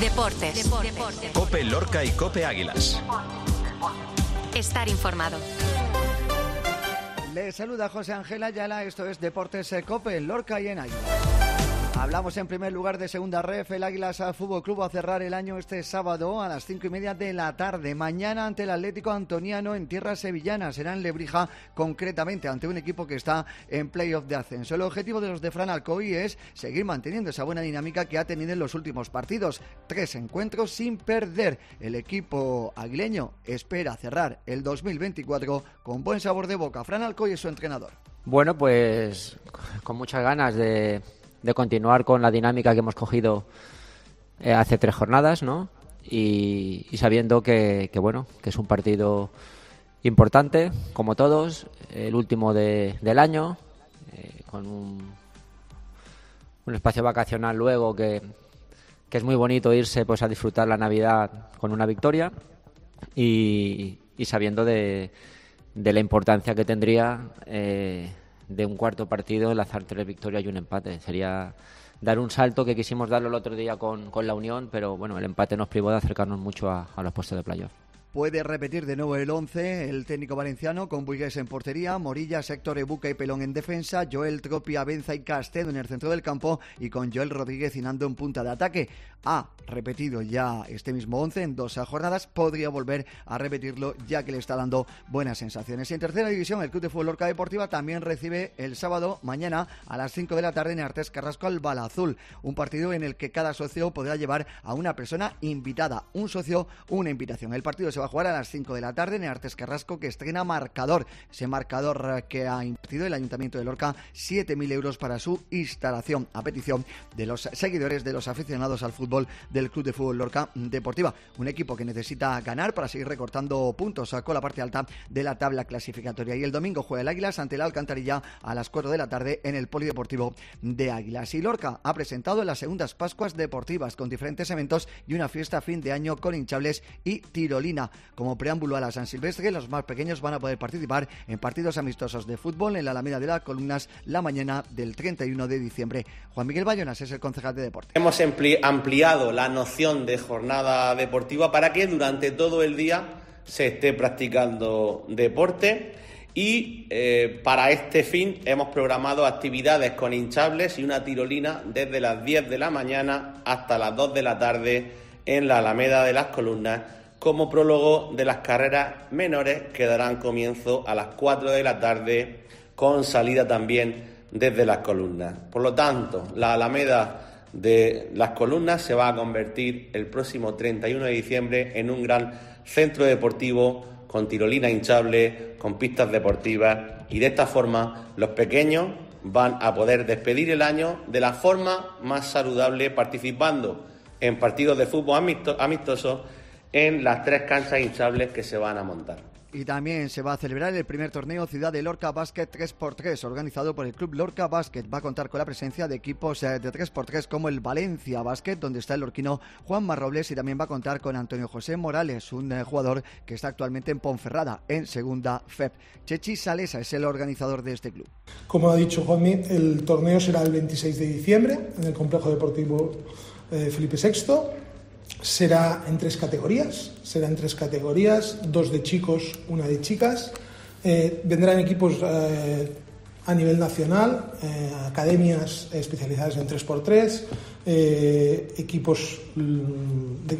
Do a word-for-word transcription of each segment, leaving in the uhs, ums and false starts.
Deportes. Deportes. COPE Lorca y COPE Águilas. Estar informado. Le saluda José Ángel Ayala, esto es Deportes COPE en Lorca y en Águilas. Hablamos en primer lugar de Segunda Ref. El Águilas Fútbol Club va a cerrar el año este sábado a las cinco y media de la tarde. Mañana ante el Atlético Antoniano en tierras sevillanas. Será en Lebrija, concretamente ante un equipo que está en playoff de ascenso. El objetivo de los de Fran Alcoy es seguir manteniendo esa buena dinámica que ha tenido en los últimos partidos. Tres encuentros sin perder. El equipo aguileño espera cerrar el dos mil veinticuatro con buen sabor de boca. Fran Alcoy es su entrenador. Bueno, pues con muchas ganas de... de continuar con la dinámica que hemos cogido eh, hace tres jornadas, ¿no? Y, y sabiendo que, que, bueno, que es un partido importante, como todos, el último de, del año, eh, con un, un espacio vacacional luego que, que es muy bonito irse pues a disfrutar la Navidad con una victoria y, y sabiendo de, de la importancia que tendría eh, de un cuarto partido enlazar tres victorias y un empate. Sería dar un salto que quisimos darlo el otro día con, con la Unión, pero bueno, el empate nos privó de acercarnos mucho a, a los puestos de playoff. Puede repetir de nuevo el once el técnico valenciano con Buigués en portería, Morilla, Héctor Ebuca y Pelón en defensa, Joel Tropia, Benza y Castedo en el centro del campo y con Joel Rodríguez y Nando en punta de ataque. Ha repetido ya este mismo once en dos jornadas, podría volver a repetirlo ya que le está dando buenas sensaciones. Y en tercera división el Club de Fútbol Lorca Deportiva también recibe el sábado, mañana a las cinco de la tarde en Artés Carrasco al Balazul, un partido en el que cada socio podrá llevar a una persona invitada, un socio, una invitación. El partido se va a jugar a las cinco de la tarde en Artés Carrasco, que estrena marcador, ese marcador que ha invertido el Ayuntamiento de Lorca siete mil euros para su instalación, a petición de los seguidores, de los aficionados al fútbol del Club de Fútbol Lorca Deportiva, un equipo que necesita ganar para seguir recortando puntos con la parte alta de la tabla clasificatoria. Y el domingo juega el Águilas ante la Alcantarilla a las cuatro de la tarde en el Polideportivo de Águilas. Y Lorca ha presentado las segundas Pascuas deportivas con diferentes eventos y una fiesta a fin de año con hinchables y tirolina. Como preámbulo a la San Silvestre, los más pequeños van a poder participar en partidos amistosos de fútbol en la Alameda de las Columnas la mañana del treinta y uno de diciembre. Juan Miguel Bayonas es el concejal de deporte. Hemos ampliado la noción de jornada deportiva para que durante todo el día se esté practicando deporte y eh, para este fin hemos programado actividades con hinchables y una tirolina desde las diez de la mañana hasta las dos de la tarde en la Alameda de las Columnas, como prólogo de las carreras menores que darán comienzo a las cuatro de la tarde con salida también desde las Columnas. Por lo tanto, la Alameda de las Columnas se va a convertir el próximo treinta y uno de diciembre en un gran centro deportivo con tirolina hinchable, con pistas deportivas, y de esta forma los pequeños van a poder despedir el año de la forma más saludable, participando en partidos de fútbol amistosos en las tres canchas hinchables que se van a montar. Y también se va a celebrar el primer torneo Ciudad de Lorca Básquet tres por tres, organizado por el Club Lorca Básquet. Va a contar con la presencia de equipos de tres por tres como el Valencia Básquet, donde está el lorquino Juanma Robles, y también va a contar con Antonio José Morales, un eh, jugador que está actualmente en Ponferrada, en Segunda F E P. Chechi Salesa es el organizador de este club. Como ha dicho Juanmi, el torneo será el veintiséis de diciembre en el Complejo Deportivo eh, Felipe sexto. Será en tres categorías, será en tres categorías, dos de chicos, una de chicas. Eh, vendrán equipos eh, a nivel nacional, eh, academias especializadas en tres por tres, eh, equipos de,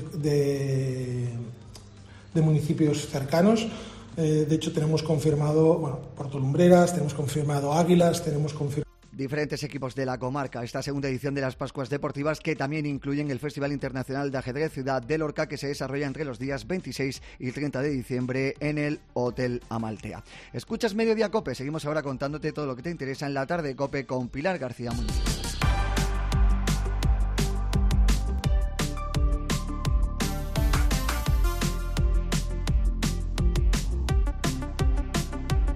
de, de municipios cercanos. Eh, de hecho, tenemos confirmado, bueno, Puerto Lumbreras, tenemos confirmado Águilas, tenemos confirmado diferentes equipos de la comarca. Esta segunda edición de las Pascuas Deportivas, que también incluyen el Festival Internacional de Ajedrez Ciudad de Lorca, que se desarrolla entre los días veintiséis y treinta de diciembre en el Hotel Amaltea. Escuchas Mediodía COPE, seguimos ahora contándote todo lo que te interesa en la tarde COPE con Pilar García Muñoz.